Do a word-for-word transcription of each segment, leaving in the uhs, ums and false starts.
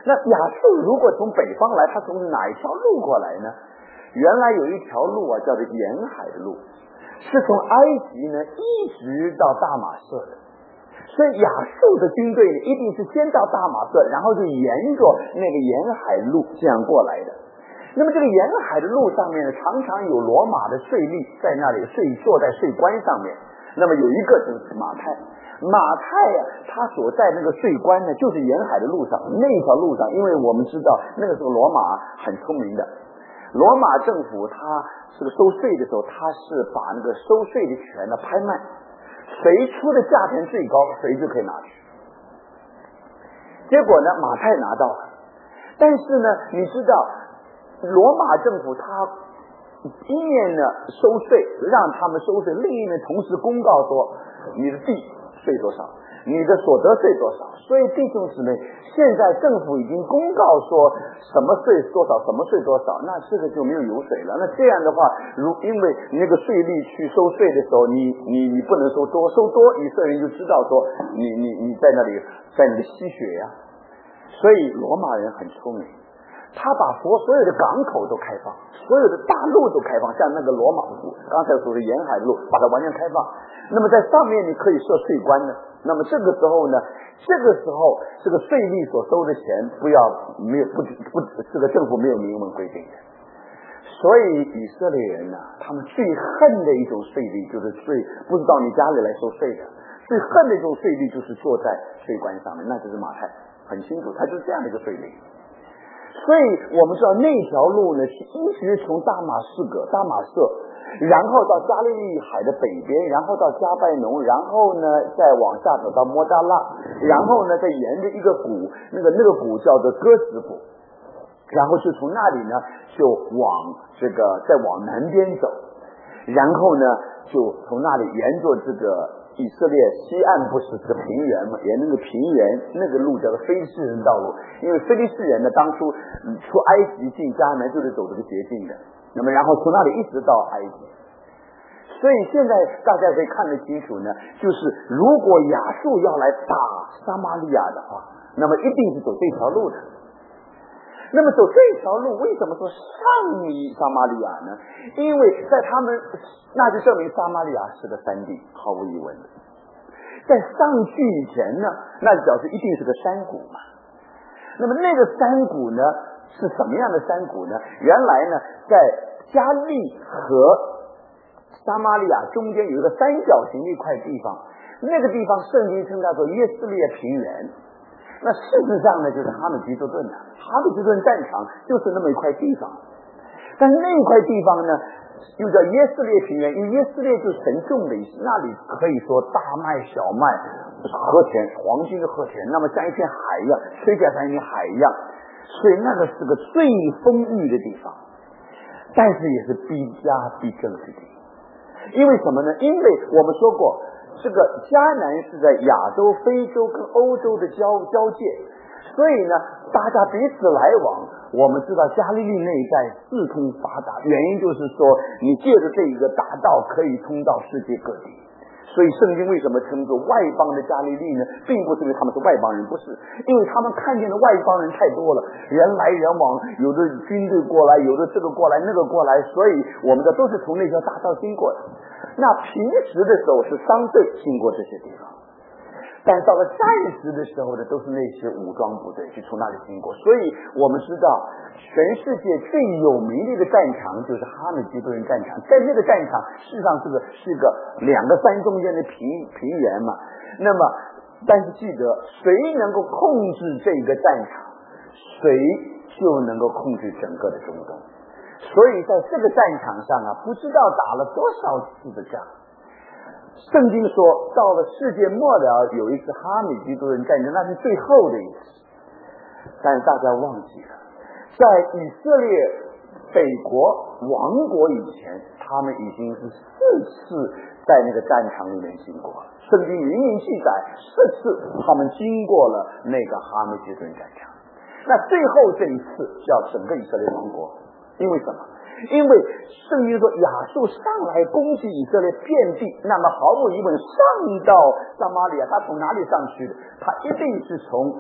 那亚述如果从北方来，他从哪一条路过来呢？原来有一条路啊，叫做沿海的路，是从埃及呢一直到大马色的。所以亚述的军队一定是先到大马色，然后就沿着那个沿海路这样过来的。那么这个沿海的路上面呢，常常有罗马的税吏在那里税坐在税关上面。那么有一个就是马太，马太啊，他所在那个税关呢，就是沿海的路上那条路上，因为我们知道那个时候罗马很聪明的，罗马政府他这个收税的时候，他是把那个收税的权呢拍卖，谁出的价钱最高，谁就可以拿去。结果呢，马太拿到了，但是呢，你知道罗马政府他一面呢收税，让他们收税，另一面同时公告说你的地税多少，你的所得税多少。所以弟兄姊妹，现在政府已经公告说什么税多少，什么税多少，那这个就没有油水了。那这样的话，如因为那个税吏去收税的时候，你你你不能收多，收多以色列人就知道说你你你在那里在那里吸血呀、啊。所以罗马人很聪明，他把所所有的港口都开放，所有的大路都开放，像那个罗马路，刚才说的沿海路，把它完全开放。那么在上面你可以设税关呢。那么这个时候呢，这个时候这个税吏所收的钱不要没有不不这个政府没有明文规定的。所以以色列人呢、啊，他们最恨的一种税吏就是税不是到你家里来收税的，最恨的一种税吏就是坐在税关上面，那就是马太，很清楚，他就是这样的一个税吏。所以我们知道那条路呢，是一直从大马士革、大马色，然后到加利利海的北边，然后到加拜农，然后呢再往下走到摩扎拉，然后呢再沿着一个谷，那个那个谷叫做哥斯谷，然后就从那里呢就往这个再往南边走，然后呢就从那里沿着这个以色列西岸不是这个平原嘛，沿那个平原那个路叫做非利士人道路，因为非利士人呢当初出埃及进迦南就是走这个捷径的，那么然后从那里一直到埃及。所以现在大家可以看得清楚呢，就是如果亚述要来打撒玛利亚的话，那么一定是走这条路的。那么走这条路为什么说上于撒玛利亚呢？因为在他们那就证明撒玛利亚是个山地，毫无疑问的。在上去以前呢，那就表示一定是个山谷嘛。那么那个山谷呢是什么样的山谷呢？原来呢在加利和撒玛利亚中间有一个三角形的一块地方，那个地方圣经称它做耶斯列平原。那事实上呢，就是哈米吉多顿啊，哈米吉多顿战场就是那么一块地方，但是那一块地方呢，又叫耶斯列平原，因为耶斯列就是神种的意思，那里可以说大麦、小麦、禾田，黄金的禾田，那么像一片海一样，吹起来像一片海一样，所以那个是个最丰裕的地方，但是也是逼家逼争之地。因为什么呢？因为我们说过，这个迦南是在亚洲、非洲跟欧洲的交交界，所以呢，大家彼此来往。我们知道加利利那一带四通发达，原因就是说，你借着这一个大道可以通到世界各地。所以圣经为什么称作外邦的加利利呢？并不是因为他们是外邦人，不是，因为他们看见的外邦人太多了，人来人往，有的军队过来，有的这个过来那个过来，所以我们的都是从那条大道经过的。那平时的时候是商队经过这些地方，但到了战时的时候呢，都是那些武装部队就从那里经过。所以我们知道全世界最有名的一个战场就是哈米吉多人战场，在那个战场事实上是个是个两个山中间的平平原嘛。那么但是记得，谁能够控制这个战场，谁就能够控制整个的中东。所以在这个战场上啊，不知道打了多少次的仗。圣经说到了世界末了有一次哈米吉多人战争，那是最后的一次，但是大家忘记了，在以色列北国亡国以前，他们已经是四次在那个战场里面经过了。圣经明明记载四次他们经过了那个哈米吉多人战场。那最后这一次叫整个以色列亡国，因为什么？因为圣经说亚述上来攻击以色列遍地，那么毫无疑问上到撒玛利亚，他从哪里上去的？他一定是从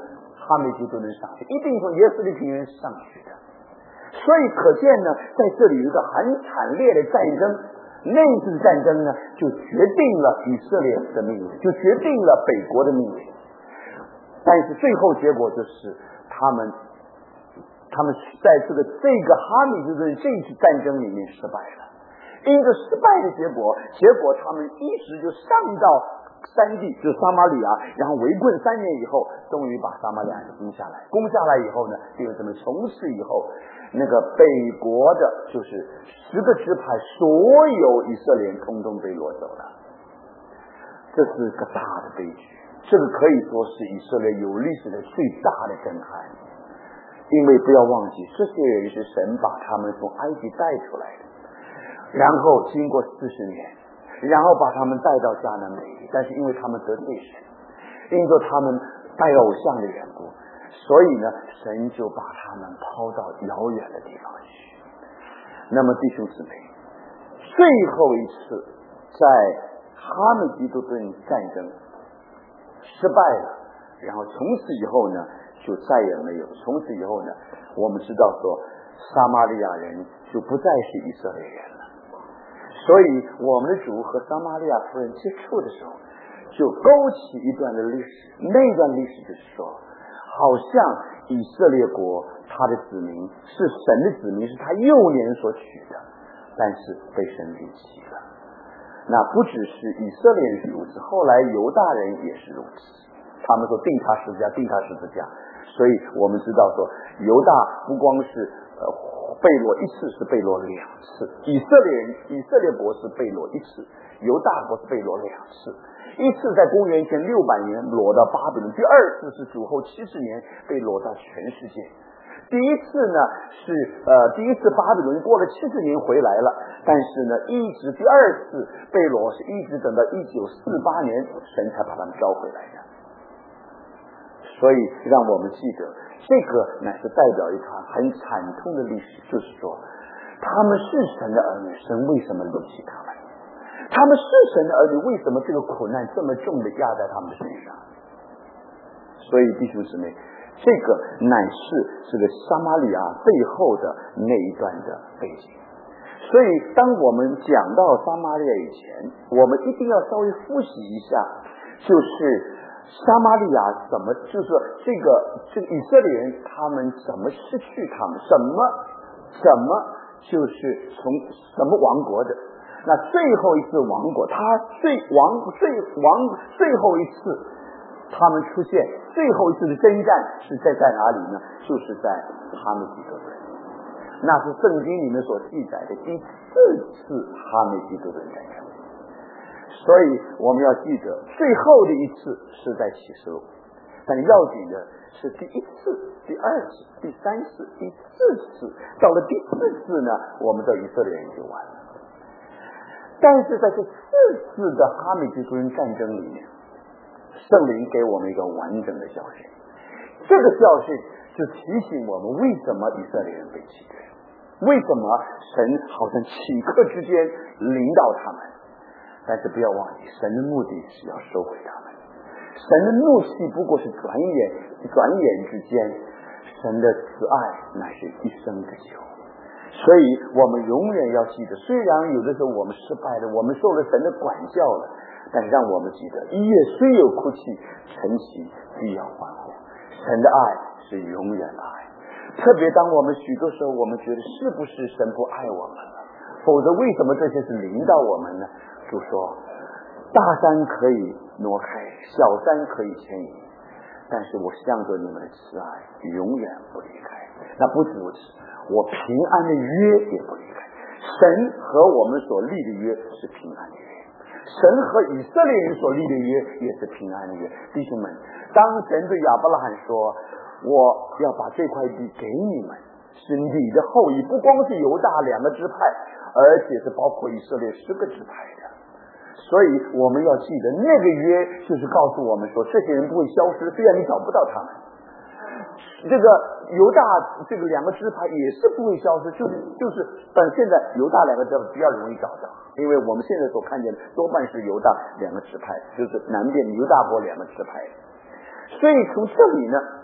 哈美吉多人上去，一定从耶斯利平原上去的。所以可见呢，在这里有一个很惨烈的战争，那次战争呢，就决定了以色列的命运，就决定了北国的命运。但是最后结果就是他们他们在这个这个哈米之顿这一次战争里面失败了。因着失败的结果，结果他们一直就上到山地，就是撒玛利亚，然后围困三年以后，终于把撒玛利亚攻下来。攻下来以后呢，弟兄姊妹，从此以后，那个北国的就是十个支派，所有以色列人通通被掳走了。这是个大的悲剧，这个可以说是以色列有历史的最大的震撼。因为不要忘记，这些人是神把他们从埃及带出来的。然后经过四十年，然后把他们带到迦南美地，但是因为他们得罪神，因着他们拜偶像的缘故，所以呢，神就把他们抛到遥远的地方去。那么弟兄姊妹，最后一次在哈米吉多顿战争失败了，然后从此以后呢，就再也没有。从此以后呢，我们知道说，撒玛利亚人就不再是以色列人了。所以我们的主和撒玛利亚夫人接触的时候，就勾起一段的历史。那段历史就是说，好像以色列国他的子民是神的子民，是他幼年所取的，但是被神离弃了。那不只是以色列人是如此，后来犹大人也是如此。他们说定他十字架，定他十字架。所以我们知道说，犹大不光是呃被掳一次，是被掳两次。以色列人以色列国是被掳一次，犹大国是被掳两次。一次在公元前六百年掳到巴比伦，第二次是主后七十年被掳到全世界。第一次呢是呃第一次巴比伦过了七十年回来了，但是呢一直第二次被掳是一直等到一九四八年神才把他们招回来的。所以让我们记得，这个乃是代表一场很惨痛的历史，就是说他们是神的儿女，神为什么离弃他们？他们是神的儿女，为什么这个苦难这么重的压在他们的身上？所以弟兄姊妹，这个乃是这个撒玛利亚背后的那一段的背景。所以当我们讲到撒玛利亚以前，我们一定要稍微复习一下，就是撒玛利亚怎么，就是这个这个以色列人他们怎么失去他们，什么什么就是从什么亡国的。那最后一次亡国，他最亡最亡最后一次他们出现，最后一次的征战是在在哪里呢？就是在哈米吉多顿，那是圣经里面所记载的第四次哈米吉多顿战争。所以我们要记得，最后的一次是在启示录，但要紧的是第一次、第二次、第三次、第四次，到了第四次呢，我们的以色列人就完了。但是在这四次的哈米吉多顿战争里面，圣灵给我们一个完整的教训。这个教训就提醒我们，为什么以色列人被弃绝，为什么神好像顷刻之间领导他们。但是不要忘记，神的目的是要收回他们。神的怒气不过是转眼转眼之间，神的慈爱乃是一生之久。所以我们永远要记得，虽然有的时候我们失败了，我们受了神的管教了，但是让我们记得，一夜虽有哭泣，晨起必要欢呼。神的爱是永远的爱。特别当我们许多时候我们觉得是不是神不爱我们了，否则为什么这些是临到我们呢？主说大山可以挪开，小山可以迁移，但是我向着你们的慈爱永远不离开。那不止如此，我平安的约也不离开。神和我们所立的约是平安的约，神和以色列人所立的约也是平安的约。弟兄们，当神对亚伯拉罕说，我要把这块地给你们，是你的后裔，不光是犹大两个支派，而且是包括以色列十个支派的。所以我们要记得，那个约就是告诉我们说，这些人不会消失，虽然你找不到他们。这个犹大这个两个支派也是不会消失，就是就是但现在犹大两个支派比较容易找到，因为我们现在所看见的多半是犹大两个支派，就是南边犹大国两个支派。所以从这里呢，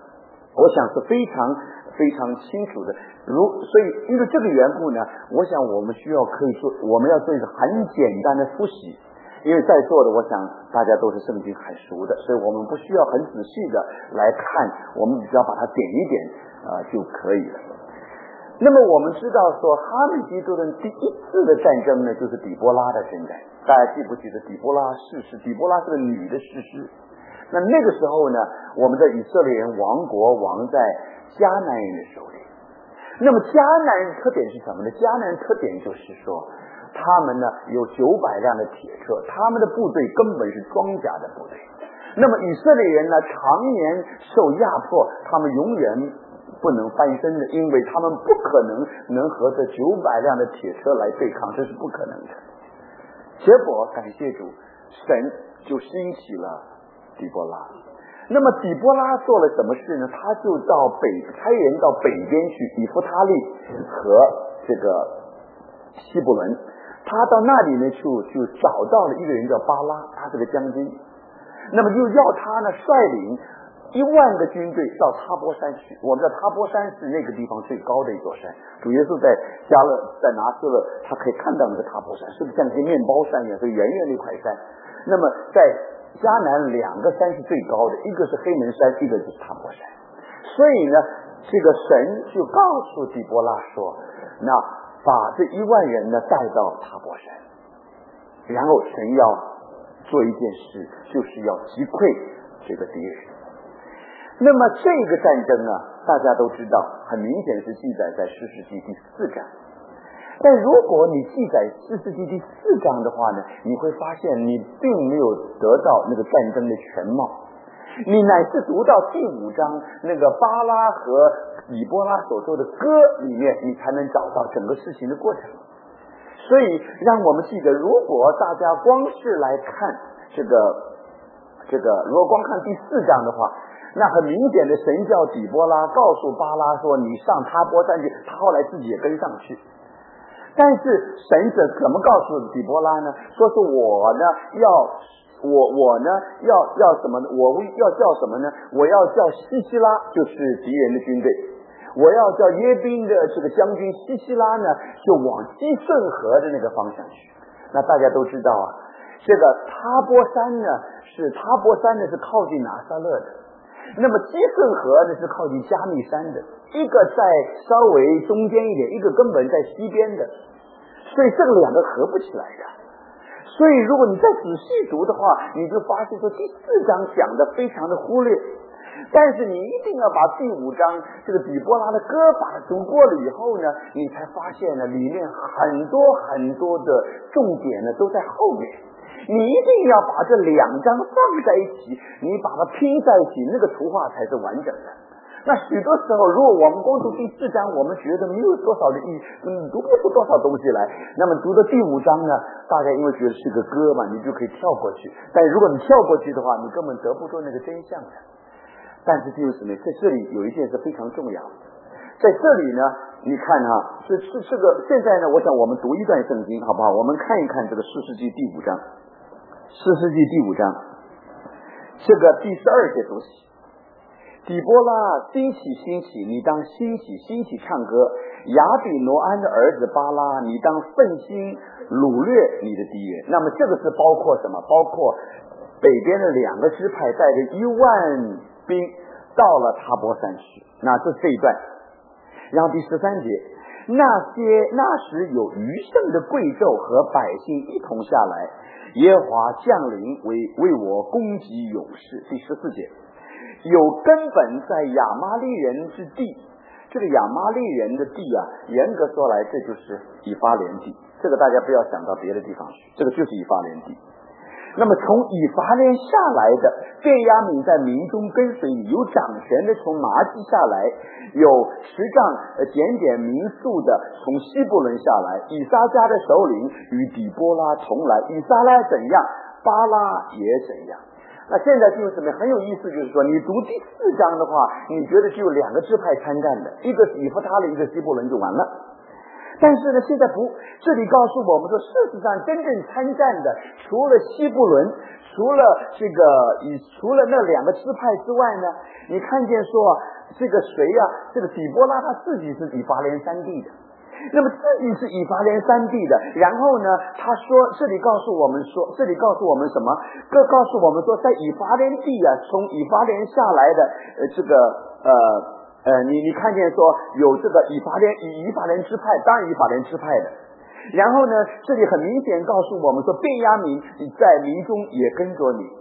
我想是非常非常清楚的。如所以因为这个缘故呢，我想我们需要可以说我们要做一个很简单的复习。因为在座的我想大家都是圣经很熟的，所以我们不需要很仔细的来看，我们只要把它点一点啊、呃、就可以了。那么我们知道说哈米基多人第一次的战争呢，就是底波拉的征战。大家记不记得底波拉逝世？底波拉是个女的逝世。那那个时候呢，我们的以色列人亡国亡在迦南人的手里。那么迦南人特点是什么呢？迦南人特点就是说他们呢有九百辆的铁车，他们的部队根本是装甲的部队。那么以色列人呢常年受压迫，他们永远不能翻身的，因为他们不可能能和这九百辆的铁车来对抗，这是不可能的。结果感谢主，神就兴起了底波拉。那么底波拉做了什么事呢？他就到北差人到北边去，以弗他利和这个希伯伦。他到那里呢就就找到了一个人叫巴拉，他是个将军。那么就要他呢率领一万个军队到塔波山去。我们知道塔波山是那个地方最高的一座山，主耶稣在加勒在拿撒勒，他可以看到那个塔波山，是不是像一个面包山一样，是圆圆的一块山。那么在迦南两个山是最高的，一个是黑门山，一个就是塔波山。所以呢这个神就告诉底波拉说，那把这一万人呢带到塔波山，然后神要做一件事，就是要击溃这个敌人。那么这个战争啊，大家都知道，很明显是记载在士师记第四章。但如果你记载士师记第四章的话呢，你会发现你并没有得到那个战争的全貌，你乃是读到第五章那个巴拉和以波拉所说的歌里面，你才能找到整个事情的过程。所以让我们记得，如果大家光是来看这个这个如果光看第四章的话，那很明显的神叫底波拉告诉巴拉说你上塔波山去，他后来自己也跟上去。但是神者怎么告诉底波拉呢？说是我呢要我我呢要要什么呢？我要叫什么呢？我要叫西西拉，就是敌人的军队。我要叫耶宾的这个将军西西拉呢，就往基顺河的那个方向去。那大家都知道啊，这个塔波山呢是塔波山呢是靠近拿撒勒的，那么基顺河呢是靠近加密山的，一个在稍微中间一点，一个根本在西边的，所以这个两个合不起来的。所以如果你再仔细读的话，你就发现说第四章讲的非常的忽略，但是你一定要把第五章这个底波拉的歌把它读过了以后呢，你才发现呢里面很多很多的重点呢都在后面。你一定要把这两章放在一起，你把它拼在一起，那个图画才是完整的。那许多时候如果我们光读第四章，我们觉得没有多少的意义，嗯，读不出多少东西来。那么读到第五章呢，大家因为觉得是个歌嘛，你就可以跳过去。但如果你跳过去的话，你根本得不出那个真相的。但是弟兄姊妹，在这里有一件事非常重要，在这里呢你看哈，是是这个现在呢我想我们读一段圣经好不好？我们看一看这个士师记第五章，士师记第五章这个第十二节读起。底波拉兴起兴起，你当兴起兴起唱歌，亚比挪安的儿子巴拉，你当奋心掳掠你的敌人。那么这个是包括什么？包括北边的两个支派带着一万兵到了塔波山去，那这是这一段。然后第十三节，那些那时有余剩的贵胄和百姓一同下来，耶和华降临为为我攻击勇士。第十四节，有根本在亚玛利人之地。这个亚玛利人的地啊，严格说来这就是以法莲地，这个大家不要想到别的地方去，这个就是以法莲地。那么从以法莲下来的便雅悯在民中跟随你，有掌权的从麻基下来，有十杖呃检点民宿的从西布伦下来，以撒家的首领与底波拉同来，以撒拉怎样，巴拉也怎样。那现在就是什么很有意思，就是说你读第四章的话，你觉得只有两个支派参战的，一个是以弗他利，一个西布伦就完了。但是呢现在不，这里告诉我们说，事实上真正参战的除了西布伦，除了这个以除了那两个支派之外呢，你看见说这个谁呀、啊？这个底波拉他自己是以法莲山地的，那么自己是以法莲山地的，然后呢，他说这里告诉我们说，这里告诉我们什么？告告诉我们说，在以法莲地啊，从以法莲下来的呃这个呃呃，你你看见说有这个以法莲以以法莲支派，当然以法莲支派的。然后呢，这里很明显告诉我们说，便雅悯在民中也跟着你。